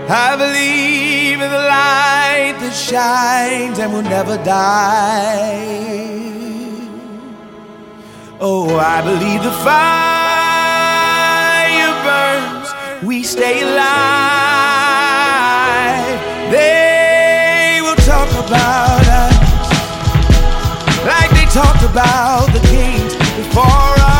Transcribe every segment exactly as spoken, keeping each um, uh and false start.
I believe in the light that shines and will never die. Oh, I believe the fire burns, we stay alive. They will talk about us like they talked about the kings before us.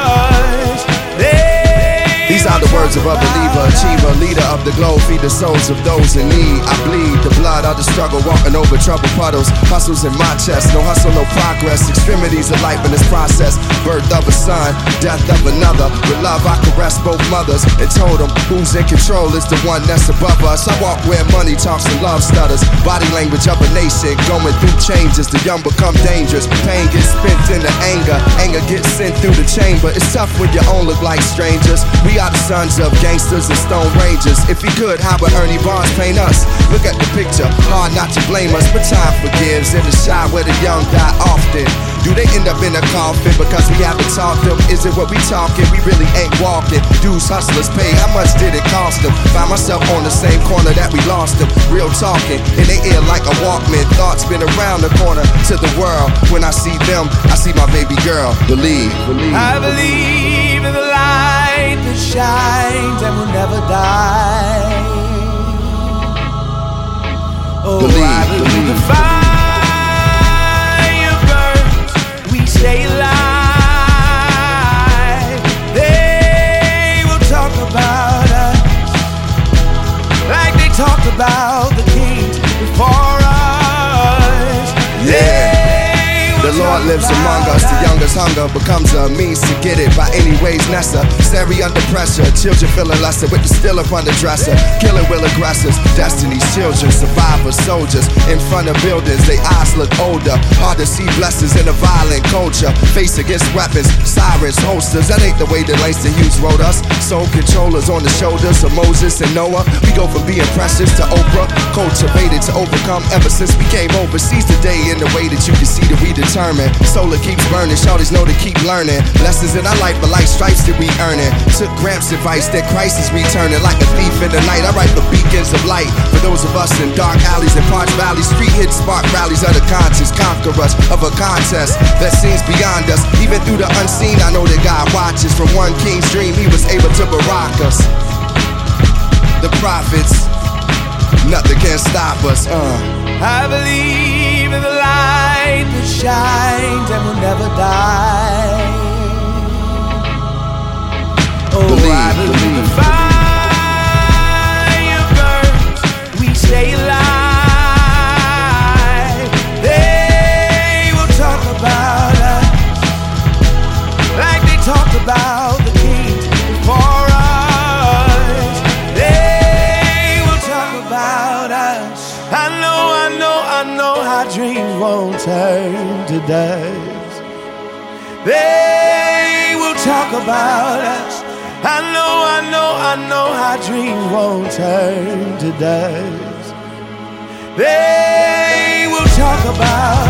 These are the words of a believer, achiever, leader of the globe, feed the souls of those in need. I bleed the blood of the struggle, walking over troubled puddles, hustles in my chest, no hustle, no progress, extremities of life in this process, birth of a son, death of another, with love I caress both mothers, and told them who's in control is the one that's above us. I walk where money talks and love stutters, body language of a nation, going through changes, the young become dangerous, pain gets spent into anger, anger gets sent through the chamber, it's tough when you own look like strangers, we are the sons of gangsters and stone rangers. If he could, how would Ernie Barnes paint us? Look at the picture, hard not to blame us, but time forgives. In the shot where the young die often, do they end up in a coffin because we haven't talked them? Is it what we talking? We really ain't walking. Dudes, hustlers pay, how much did it cost them? Find myself on the same corner that we lost them. Real talking, in their ear like a Walkman. Thoughts been around the corner to the world. When I see them, I see my baby girl. Believe, believe. I believe in the light that shines and will never die. Oh, believe, I believe, believe. the fire burns, we stay alive. They will talk about us like they talked about the kings before us. Yeah. The Lord lives among us, the youngest hunger becomes a means to get it by any ways necessary under pressure. Children feeling lesser with the still up on the dresser. Killing will aggressors, destiny's children, survivors, soldiers. In front of buildings, their eyes look older. Hard to see blessings in a violent culture. Face against weapons, sirens, holsters. That ain't the way that Langston Hughes wrote us. Soul controllers on the shoulders of Moses and Noah. We go from being precious to Oprah, cultivated to overcome ever since we came overseas. Today in the way that you can see that we determined. Solar keeps burning, shawties know to keep learning. Lessons in our life, but like stripes that we earning. Took Gramps' advice that Christ is returning. Like a thief in the night, I write the beacons of light for those of us in dark alleys and parched valleys. Street hit spark rallies of the conscious, conquer us of a contest that seems beyond us. Even through the unseen, I know that God watches. From one king's dream, he was able to barack us. The prophets, nothing can stop us. uh. I believe in the light that shines and will never die. Oh, believe, I believe, believe. the fire burns, we stay alive. They will talk about us like they talked about the kings before us. They will talk about us. I know, I know, I know how dreams won't turn to dust. They will talk about us. I know, I know, I know how dreams won't turn to dust. They will talk about